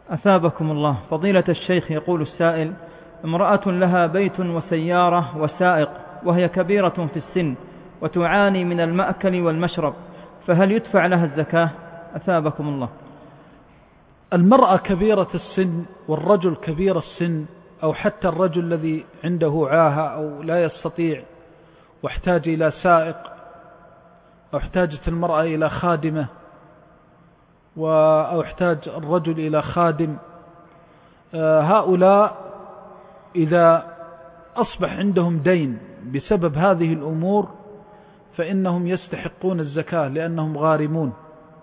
أثابكم الله. فضيلة الشيخ، يقول السائل: امرأة لها بيت وسيارة وسائق، وهي كبيرة في السن وتعاني من المأكل والمشرب، فهل يدفع لها الزكاة؟ أثابكم الله. المرأة كبيرة السن والرجل كبير السن، أو حتى الرجل الذي عنده عاهة أو لا يستطيع واحتاج إلى سائق، أو احتاجت المرأة إلى خادمة، أو احتاج الرجل إلى خادم، هؤلاء إذا أصبح عندهم دين بسبب هذه الأمور فإنهم يستحقون الزكاة لأنهم غارمون،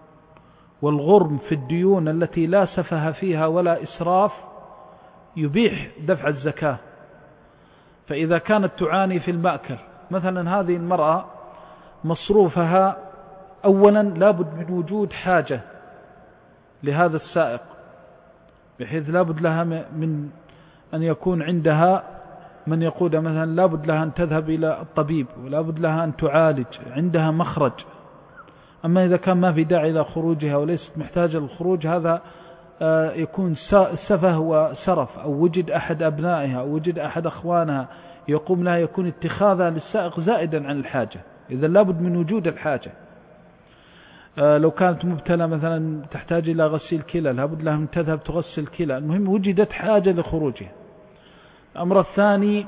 والغرم في الديون التي لا سفه فيها ولا إسراف يبيح دفع الزكاة. فإذا كانت تعاني في المأكل مثلا، هذه المرأة مصروفها أولا لابد من وجود حاجة لهذا السائق، بحيث لابد لها من أن يكون عندها من يقودها، مثلا لابد لها أن تذهب إلى الطبيب، ولابد لها أن تعالج، عندها مخرج. أما إذا كان ما في داعي إلى خروجها وليست محتاجة للخروج، هذا يكون سفه وسرف، أو وجد أحد أبنائها أو وجد أحد أخوانها يقوم لها، يكون اتخاذها للسائق زائدا عن الحاجة. إذا لابد من وجود الحاجة. لو كانت مبتلى مثلا تحتاج إلى غسيل كلى، لابد لها أن تذهب تغسل كلى. المهم وجدت حاجة لخروجها. الأمر الثاني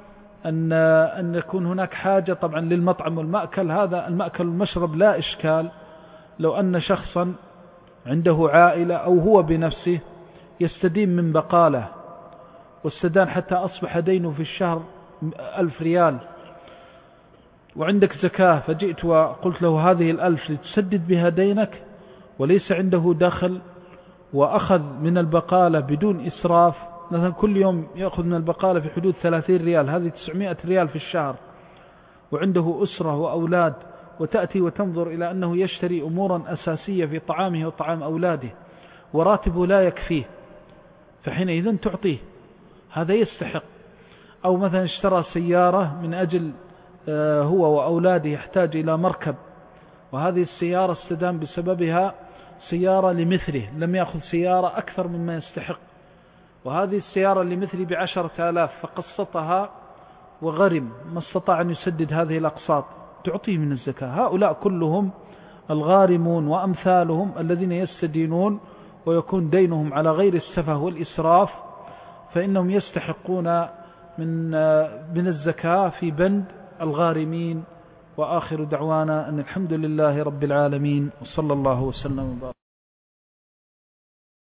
أن يكون هناك حاجة طبعا للمطعم والمأكل. هذا المأكل والمشرب لا إشكال. لو أن شخصا عنده عائلة أو هو بنفسه يستدين من بقاله، والسدان حتى أصبح دينه في الشهر 1000 ريال، وعندك زكاة، فجئت وقلت له هذه 1000 لتسدد بها دينك، وليس عنده دخل، وأخذ من البقالة بدون إسراف، مثلا كل يوم يأخذ من البقالة في حدود 30 ريال، هذه 900 ريال في الشهر، وعنده أسرة وأولاد، وتأتي وتنظر إلى أنه يشتري أمورا أساسية في طعامه وطعام أولاده، وراتبه لا يكفيه، فحينئذ تعطيه، هذا يستحق. أو مثلا اشترى سيارة من أجل هو وأولاده يحتاج إلى مركب، وهذه السيارة استدام بسببها سيارة لمثله، لم يأخذ سيارة أكثر مما يستحق، وهذه السيارة لمثله ب10,000، فقسطها وغرم، ما استطاع أن يسدد هذه الأقساط، تعطيه من الزكاة. هؤلاء كلهم الغارمون وأمثالهم الذين يستدينون ويكون دينهم على غير السفه والإسراف، فإنهم يستحقون من الزكاة في بند الغارمين. وآخر دعوانا أن الحمد لله رب العالمين، وصلى الله وسلم وبارك.